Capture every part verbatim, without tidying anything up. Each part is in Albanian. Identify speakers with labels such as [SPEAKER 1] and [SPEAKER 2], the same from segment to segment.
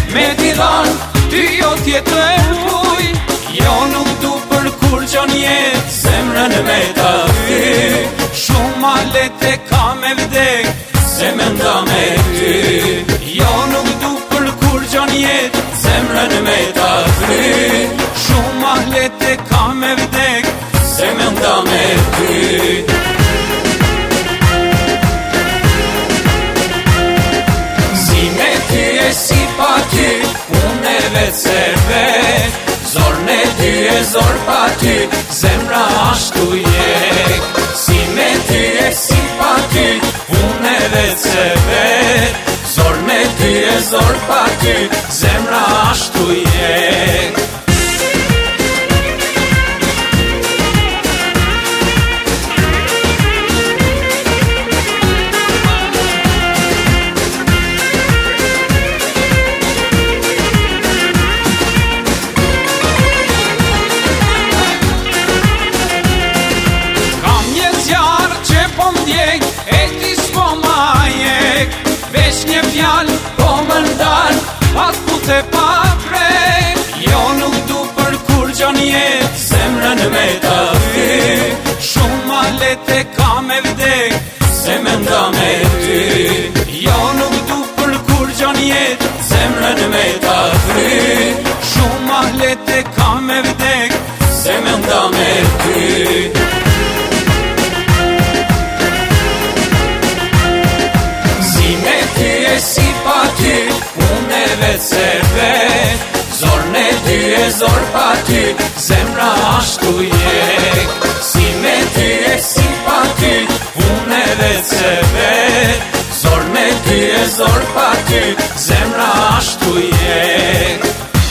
[SPEAKER 1] me Tiran, ty jo tjetë e huj. Jo nuk du për kur qon jet, zemrën me ta thy. Shumë ma lete ka me vdek, se me nda me ty. Jo nuk du për kur qon jet, zemrën me ta thy. Shumë ma lete ka me vdek, se me nda me ty. Si me ty e si pa ty, unë e vetë se vetë. Zorën e ty e zor pa ty, zemra ashtu jek. Si me ty e si pa ty, unë e vetë se vetë. Zorën e ty e zor pa ty, zemra ashtu jek. E ti s'po ma jek, veç një fjallë po më ndalë, atë pute pa prej. Jo nuk du për kur gjon jet, zemrën me ta thy. Shumë ma lete ka me vdek, se me nda me ty. Jo nuk du për kur gjon jet, zemrën me ta thy. Shumë ma lete ka me vdek, se me nda me ty. Si pa ty, unë e vetë se vetë. Zorën e ty e zor pa ty, zemra ashtu jek. Si me ty e si pa ty, unë e vetë se vetë. Zorën e ty e zor pa ty, zemra ashtu jek.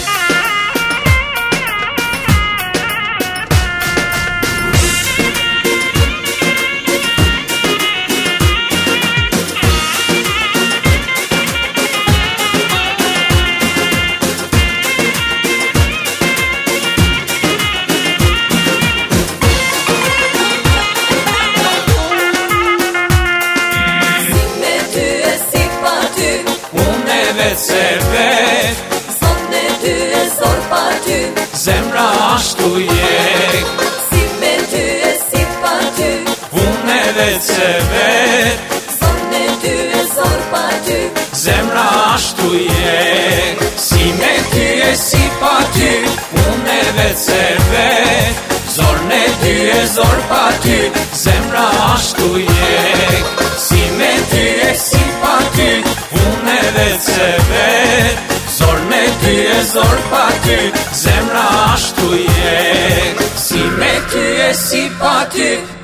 [SPEAKER 1] Se vetë,
[SPEAKER 2] Zorën e ty e zor pa ty,
[SPEAKER 1] zemra ashtu jek.
[SPEAKER 2] Si me ty e si pa ty,
[SPEAKER 1] unë e vetë se vetë.
[SPEAKER 2] Zorën e ty e zor pa ty,
[SPEAKER 1] zemra ashtu jek. Si me ty e si pa ty, unë e vetë se vetë. Zorën e ty e zor pa ty, zemra ashtu jek. Si me ty e si pa ty, unë e vetë se vetë. Zorën e ty e zor pa ty, zemra ashtu jek. Si me ty e si pa ty,